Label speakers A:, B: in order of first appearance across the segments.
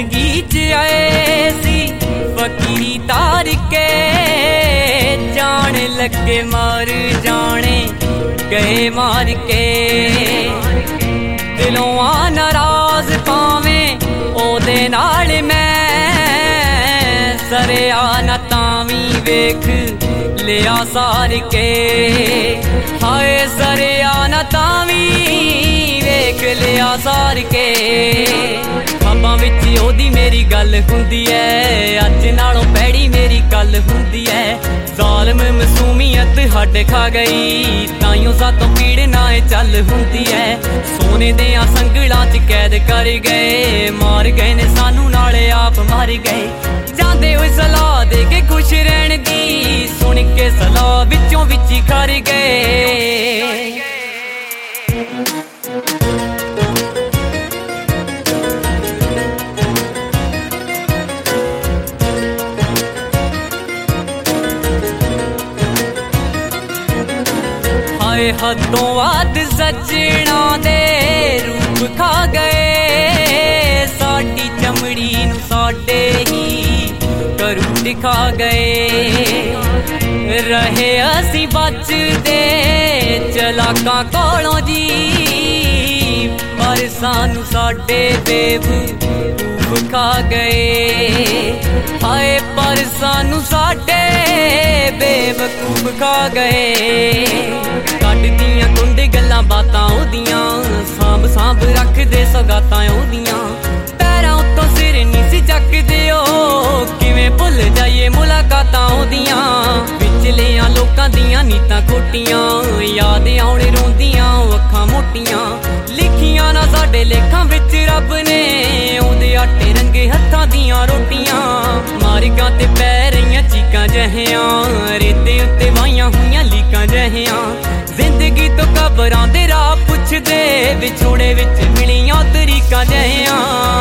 A: जिंदगी च आए सी फकीरी तार के, जान लगे मार जाने गए मार के। दिलों आ नाराज पावें ओदे नाल मैं, सरेआ ना तावी वेख लिया सार के। हाय सरेआ ना तावी वेख लिया सार के। ख्वाबां विच ओदी मेरी गल हुंदी ऐ, अज नालों पैड़ी मेरी गल हुंदी ऐ। ज़ालिम मासूमियत हड खा गई, ताइयों सातों पीड़ ना चल हुंदी ऐ। सोने देआं संगलां च कैद कर गए, मार गए ने सानू नाले आप मार गए। जांदे होए सलाह दे के खुश रहण दी, सुन के सलाह विचों विच ही खर गए। हाय हदों वध सजना दे रूप खा गए, साडी चमड़ी नू साडे ही करूट खा गए। रहे असी बचदे चलाकां कोलों जी, पर सानू साडे बेवकूफ खा गए। हाय पर सानू साडे बेवकूफ खा गए। कट दियां कुंड गल्लां बातां ओदियां, सांभ सांभ रखदे सौगातां ओदियां। पैरां उत्तों सिर नहीं सी चकदे ओ, किवें भुल जाइए मुलाकातां ओदियां। विचलियां लोकां दियां नीतां खोटियां, याद आउणे रोंदियां अखां मोटियां। लिखियां ना साडे लेखां विच रब ने, ओंदे आटे रंगे हत्थां दियां रोटियां। मार्गां ते पै रहियां चीकां जहियां, रेते उत्ते वाहियां होईयां लीकां जहियां। जिंदगी तो कबरां दे राह पुछदे, विछोड़े विच मिलियां तरीकां जहियां।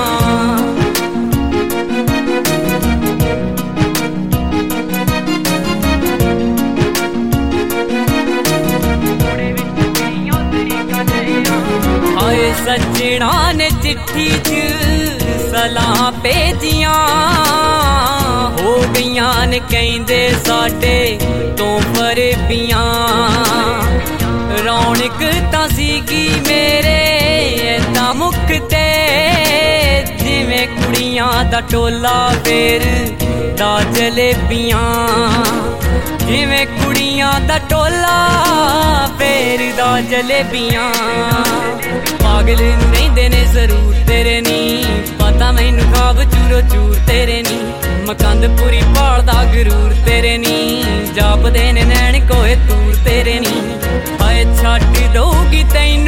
A: हाय सजना ने चिट्ठी च सलाह भेजियां, हो गईयां ने कहंदे साडे तो फरेबियां। रौनक तां सीगी मेरे ऐदां मुख ते, जिवें कुड़ियां दा टोला फेर दा जलेबियां। जिवें कुड़ियां दा टोला फेर दा जलेबियां। पागल नूं रहिंदे ने जरूर तेरे नी, पता मैनू ख्वाब चूरो चूर तेरे नी। मकंदपुरी भालदा गरूर तेरे नी, जापदे ने नैन कोए तूर तेरे नी। हाय छड्ड दऊगी तैनू